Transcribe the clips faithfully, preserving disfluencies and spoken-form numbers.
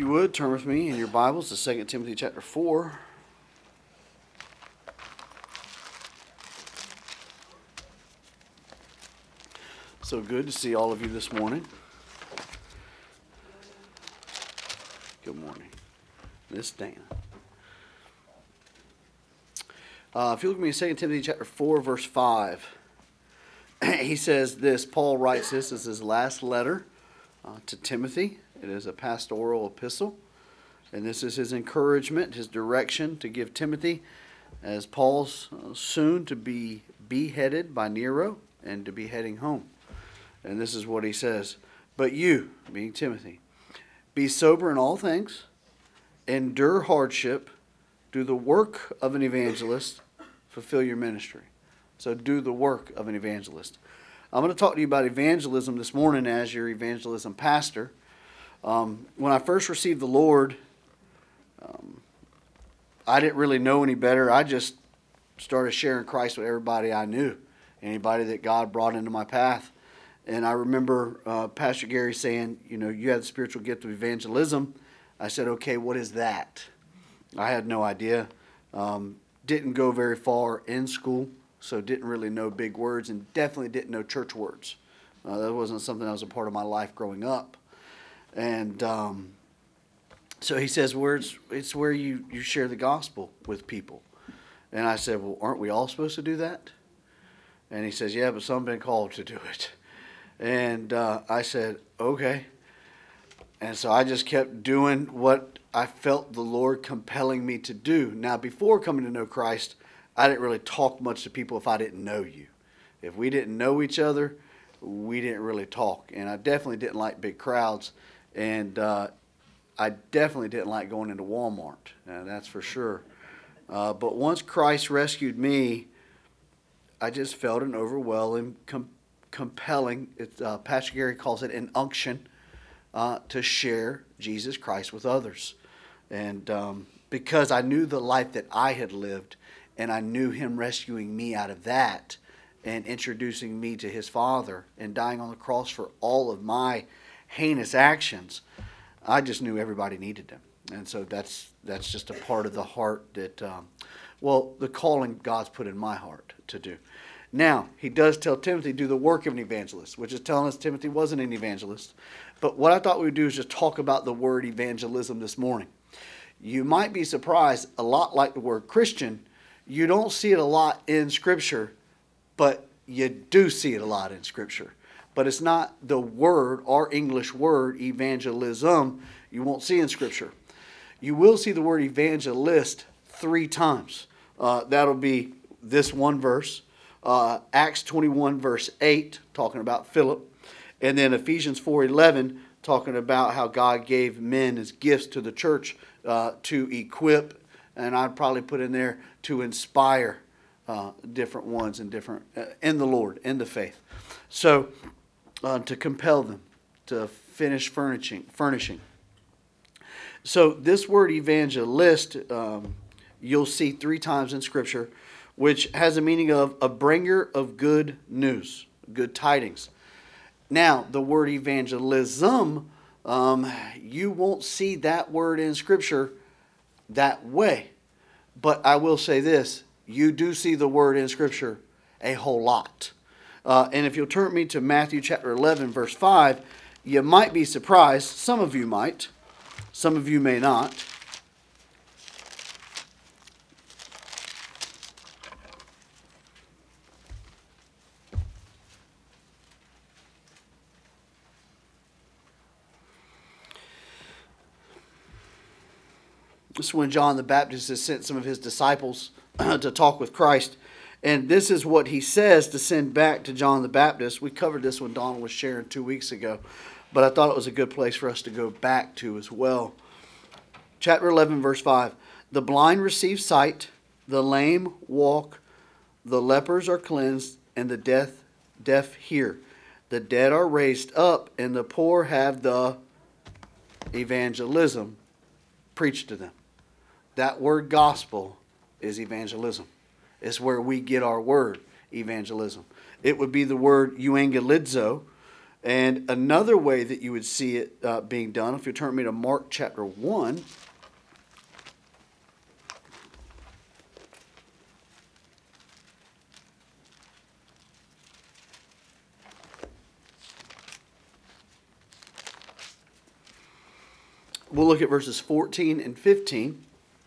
you would, turn with me in your Bibles to Second Timothy chapter four. So good to see all of you this morning. Good morning. Miss Dana. Uh, if you look at me in Second Timothy chapter four, verse five, he says this, Paul writes this as his last letter uh, to Timothy. It is a pastoral epistle, and this is his encouragement, his direction to give Timothy as Paul's uh, soon to be beheaded by Nero and to be heading home. And this is what he says, "But you," being Timothy, "be sober in all things, endure hardship, do the work of an evangelist, fulfill your ministry." So do the work of an evangelist. I'm going to talk to you about evangelism this morning as your evangelism pastor. Um, when I first received the Lord, um, I didn't really know any better. I just started sharing Christ with everybody I knew, anybody that God brought into my path. And I remember uh, Pastor Gary saying, you know, you have the spiritual gift of evangelism. I said, okay, what is that? I had no idea. Um, didn't go very far in school, so didn't really know big words and definitely didn't know church words. Uh, that wasn't something that was a part of my life growing up. And um, so he says, where it's, it's where you, you share the gospel with people. And I said, well, aren't we all supposed to do that? And he says, yeah, but some have been called to do it. And uh, I said, okay. And so I just kept doing what I felt the Lord compelling me to do. Now, before coming to know Christ, I didn't really talk much to people if I didn't know you. If we didn't know each other, we didn't really talk. And I definitely didn't like big crowds. And uh, I definitely didn't like going into Walmart. Uh, that's for sure. Uh, but once Christ rescued me, I just felt an overwhelming com- compelling, it, uh, Pastor Gary calls it an unction, uh, to share Jesus Christ with others. And um, because I knew the life that I had lived, and I knew him rescuing me out of that, and introducing me to his Father, and dying on the cross for all of my heinous actions, I just knew everybody needed him. And so that's that's just a part of the heart that, um, well, the calling God's put in my heart to do. Now, he does tell Timothy, do the work of an evangelist, which is telling us Timothy wasn't an evangelist. But what I thought we would do is just talk about the word evangelism this morning. You might be surprised, a lot like the word Christian, you don't see it a lot in Scripture, but you do see it a lot in Scripture. But it's not the word, our English word, evangelism, you won't see in Scripture. You will see the word evangelist three times. Uh, that'll be this one verse. Uh, Acts twenty-one verse eight, talking about Philip, and then Ephesians four eleven, talking about how God gave men as gifts to the church uh, to equip, and I'd probably put in there to inspire uh, different ones in different uh, in the Lord, in the faith. So uh, to compel them to finish furnishing, furnishing. So this word evangelist, um, you'll see three times in Scripture, which has a meaning of a bringer of good news, good tidings. Now, the word evangelism, um, you won't see that word in Scripture that way. But I will say this, you do see the word in Scripture a whole lot. Uh, and if you'll turn me to Matthew chapter eleven, verse five, you might be surprised. Some of you might. Some of you may not. This is when John the Baptist has sent some of his disciples to talk with Christ. And this is what he says to send back to John the Baptist. We covered this when Donald was sharing two weeks ago. But I thought it was a good place for us to go back to as well. Chapter eleven, verse five. The blind receive sight, the lame walk, the lepers are cleansed, and the deaf, deaf hear. The dead are raised up, and the poor have the evangelism preached to them. That word gospel is evangelism. It's where we get our word, evangelism. It would be the word euangelizo, And another way that you would see it uh, being done, if you turn me to Mark chapter one, we'll look at verses fourteen and fifteen.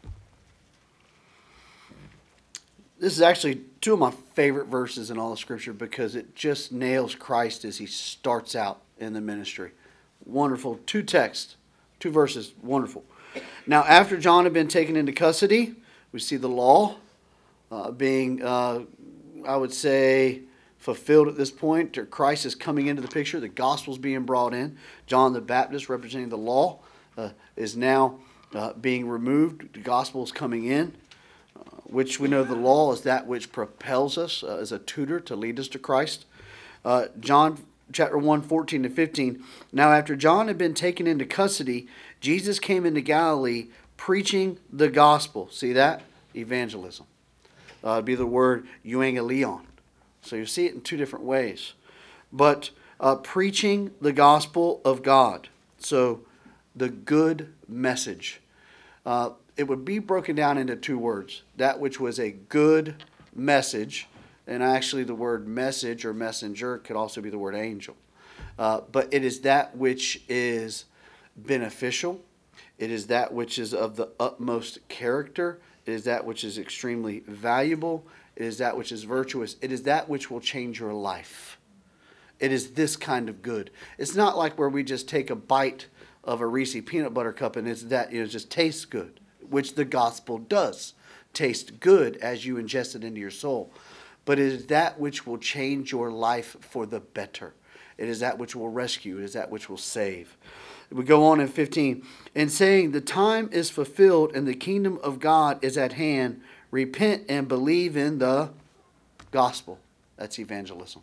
This is actually two of my favorite verses in all of Scripture because it just nails Christ as he starts out in the ministry. Wonderful. Two texts, two verses, wonderful. Now, after John had been taken into custody, we see the law uh, being, uh, I would say, fulfilled at this point. Christ is coming into the picture. The gospel's being brought in. John the Baptist, representing the law, uh, is now uh, being removed. The gospel is coming in, uh, which we know the law is that which propels us uh, as a tutor to lead us to Christ. Uh, John chapter one, fourteen to fifteen. Now after John had been taken into custody, Jesus came into Galilee preaching the gospel. See that? Evangelism. Uh, it'd be the word euangelion. So you see it in two different ways. But uh, preaching the gospel of God. So the good message. Uh, it would be broken down into two words. That which was a good message. And actually the word message or messenger could also be the word angel. Uh, but it is that which is beneficial. It is that which is of the utmost character. It is that which is extremely valuable. It is that which is virtuous. It is that which will change your life. It is this kind of good. It's not like where we just take a bite of a Reese peanut butter cup and it's that, you know, it just tastes good, which the gospel does. Taste good as you ingest it into your soul. But it is that which will change your life for the better. It is that which will rescue. It is that which will save. We go on in fifteen. And saying, the time is fulfilled and the kingdom of God is at hand. Repent and believe in the gospel. That's evangelism.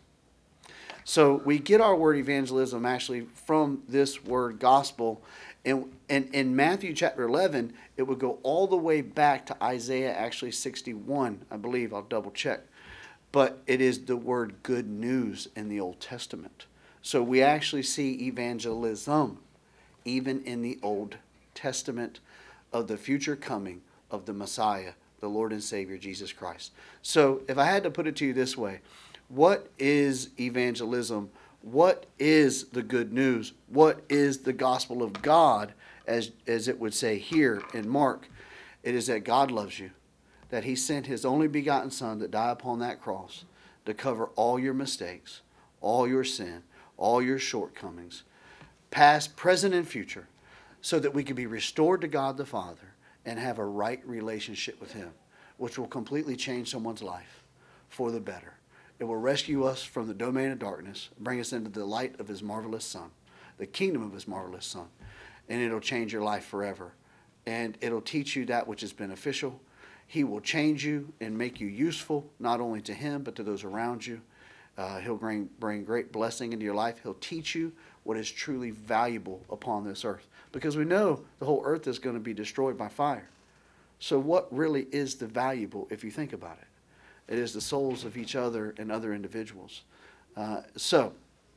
So we get our word evangelism actually from this word gospel. And, and in Matthew chapter eleven, it would go all the way back to Isaiah actually sixty-one, I believe. I'll double check. But it is the word good news in the Old Testament. So we actually see evangelism even in the Old Testament of the future coming of the Messiah, the Lord and Savior, Jesus Christ. So if I had to put it to you this way, what is evangelism? What is the good news? What is the gospel of God, as, as it would say here in Mark? It is that God loves you, that he sent his only begotten Son to die upon that cross to cover all your mistakes, all your sin, all your shortcomings, past, present, and future, so that we can be restored to God the Father and have a right relationship with him, which will completely change someone's life for the better. It will rescue us from the domain of darkness, bring us into the light of his marvelous Son, the kingdom of his marvelous Son, and it'll change your life forever. And it'll teach you that which is beneficial. He will change you and make you useful, not only to him, but to those around you. Uh, he'll bring, bring great blessing into your life. He'll teach you what is truly valuable upon this earth. Because we know the whole earth is going to be destroyed by fire. So what really is the valuable if you think about it? It is the souls of each other and other individuals. Uh, so,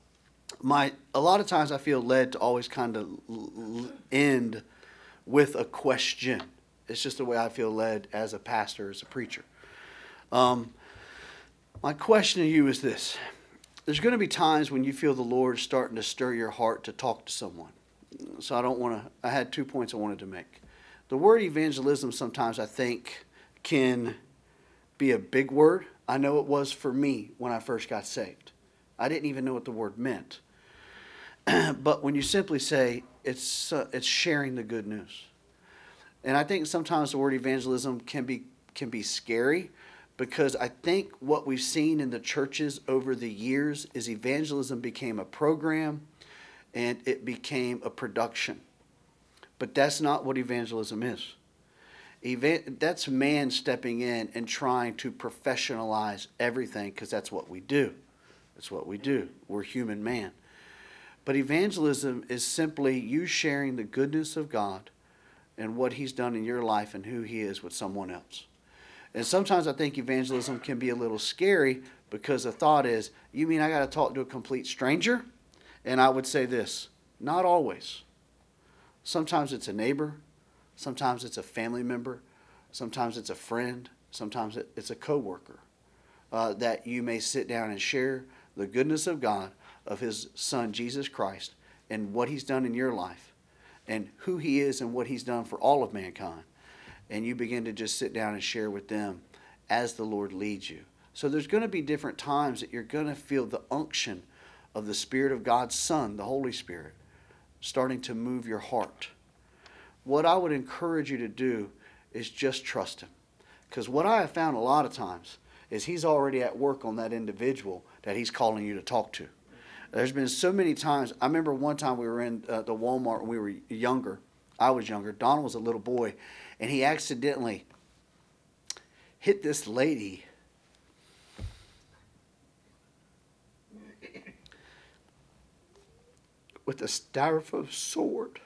my a lot of times I feel led to always kind of l- end with a question. It's just the way I feel led as a pastor, as a preacher. Um, my question to you is this. There's going to be times when you feel the Lord starting to stir your heart to talk to someone. So I don't want to, I had two points I wanted to make. The word evangelism sometimes I think can be a big word. I know it was for me when I first got saved. I didn't even know what the word meant. But when you simply say it's uh, it's sharing the good news. And I think sometimes the word evangelism can be can be scary, because I think what we've seen in the churches over the years is evangelism became a program and it became a production. But that's not what evangelism is. Evan- that's man stepping in and trying to professionalize everything, because that's what we do. That's what we do. We're human man. But evangelism is simply you sharing the goodness of God and what he's done in your life and who he is with someone else. And sometimes I think evangelism can be a little scary, because the thought is, you mean I got to talk to a complete stranger And I would say this, not always. Sometimes it's a neighbor. Sometimes it's a family member. Sometimes it's a friend. Sometimes it's a coworker uh, that you may sit down and share the goodness of God, of his son, Jesus Christ, and what he's done in your life, and who he is and what he's done for all of mankind. And you begin to just sit down and share with them as the Lord leads you. So there's going to be different times that you're going to feel the unction of the Spirit of God's Son, the Holy Spirit, starting to move your heart. What I would encourage you to do is just trust him. Because what I have found a lot of times is he's already at work on that individual that he's calling you to talk to. There's been so many times. I remember one time we were in uh, the Walmart when we were younger. I was younger. Donald was a little boy. And he accidentally hit this lady with a styrofoam sword.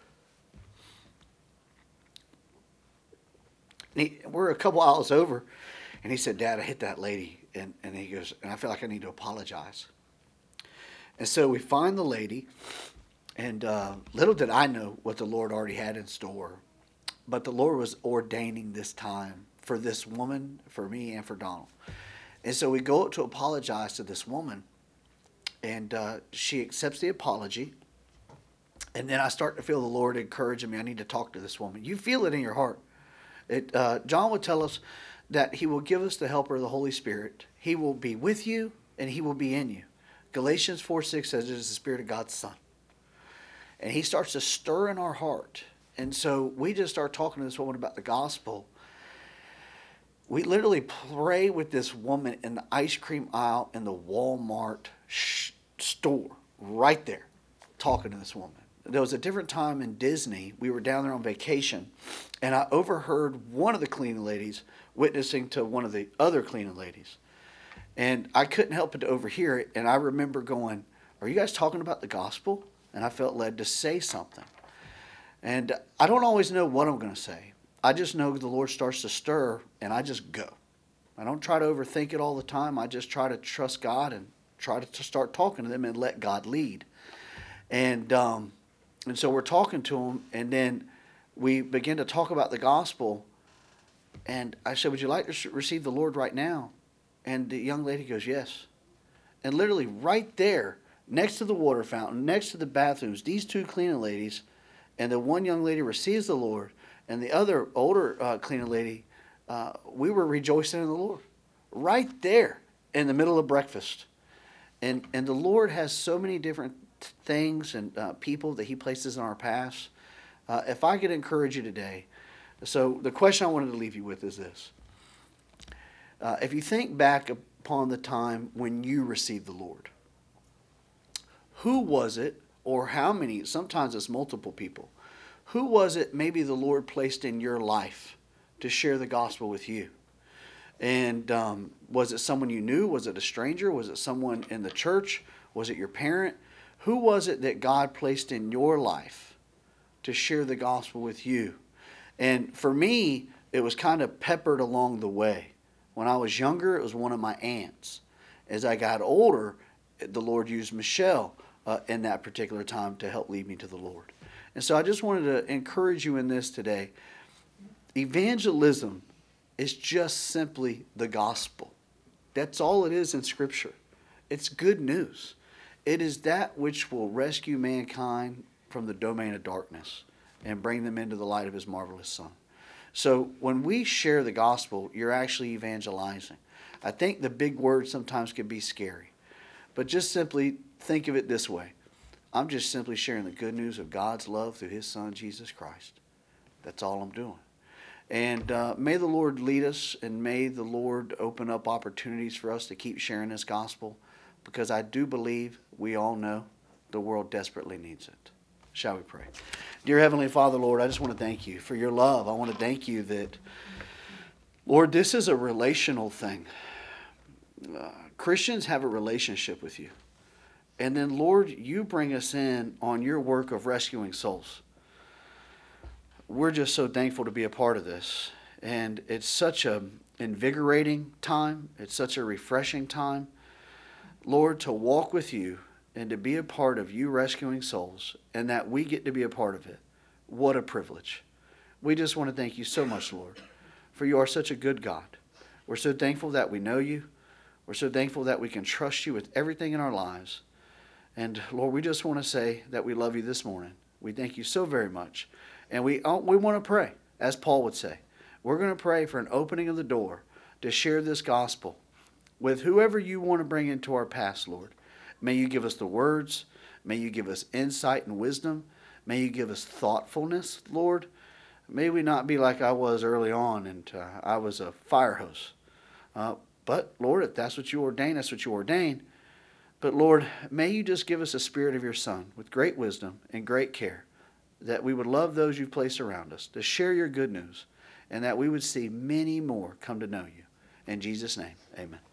And he, we're a couple aisles over, and he said, "Dad, I hit that lady." And, and he goes, "And I feel like I need to apologize." And so we find the lady, and uh, little did I know what the Lord already had in store. But the Lord was ordaining this time for this woman, for me, and for Donald. And so we go up to apologize to this woman, and uh, she accepts the apology. And then I start to feel the Lord encouraging me. I need to talk to this woman. You feel it in your heart. It, uh, John would tell us that he will give us the helper of the Holy Spirit. He will be with you, and he will be in you. Galatians four six says it is the Spirit of God's Son. And he starts to stir in our heart. And so we just start talking to this woman about the gospel. We literally pray with this woman in the ice cream aisle in the Walmart sh- store, right there, talking to this woman. There was a different time in Disney. We were down there on vacation, and I overheard one of the cleaning ladies witnessing to one of the other cleaning ladies. And I couldn't help but to overhear it, and I remember going, "Are you guys talking about the gospel?" And I felt led to say something. And I don't always know what I'm going to say. I just know the Lord starts to stir, and I just go. I don't try to overthink it all the time. I just try to trust God and try to start talking to them and let God lead. And um, and so we're talking to them, and then we begin to talk about the gospel. And I said, "Would you like to receive the Lord right now?" And the young lady goes, "Yes." And literally right there, next to the water fountain, next to the bathrooms, these two cleaning ladies, and the one young lady receives the Lord, and the other older uh, cleaning lady, uh, we were rejoicing in the Lord. Right there in the middle of breakfast. And and the Lord has so many different things and uh, people that he places in our paths. Uh, if I could encourage you today, so the question I wanted to leave you with is this. Uh, if you think back upon the time when you received the Lord, who was it, or how many, sometimes it's multiple people, who was it maybe the Lord placed in your life to share the gospel with you? And um, was it someone you knew? Was it a stranger? Was it someone in the church? Was it your parent? Who was it that God placed in your life to share the gospel with you? And for me, it was kind of peppered along the way. When I was younger, it was one of my aunts. As I got older, the Lord used Michelle uh, in that particular time to help lead me to the Lord. And so I just wanted to encourage you in this today. Evangelism is just simply the gospel. That's all it is in Scripture. It's good news. It is that which will rescue mankind from the domain of darkness and bring them into the light of his marvelous Son. So when we share the gospel, you're actually evangelizing. I think the big word sometimes can be scary. But just simply think of it this way. I'm just simply sharing the good news of God's love through his Son, Jesus Christ. That's all I'm doing. And uh, may the Lord lead us, and may the Lord open up opportunities for us to keep sharing this gospel, because I do believe, we all know, the world desperately needs it. Shall we pray? Dear Heavenly Father, Lord, I just want to thank you for your love. I want to thank you that, Lord, this is a relational thing. Uh, Christians have a relationship with you. And then, Lord, you bring us in on your work of rescuing souls. We're just so thankful to be a part of this. And it's such an invigorating time. It's such a refreshing time. Lord, to walk with you and to be a part of you rescuing souls, and that we get to be a part of it. What a privilege. We just want to thank you so much, Lord, for you are such a good God. We're so thankful that we know you. We're so thankful that we can trust you with everything in our lives. And Lord, we just want to say that we love you this morning. We thank you so very much. And we, we want to pray, as Paul would say. We're going to pray for an opening of the door to share this gospel with whoever you want to bring into our past, Lord. May you give us the words. May you give us insight and wisdom. May you give us thoughtfulness, Lord. May we not be like I was early on, and uh, I was a fire hose. Uh, but, Lord, if that's what you ordain, that's what you ordain. But, Lord, may you just give us a spirit of your Son with great wisdom and great care, that we would love those you've placed around us, to share your good news, and that we would see many more come to know you. In Jesus' name, amen.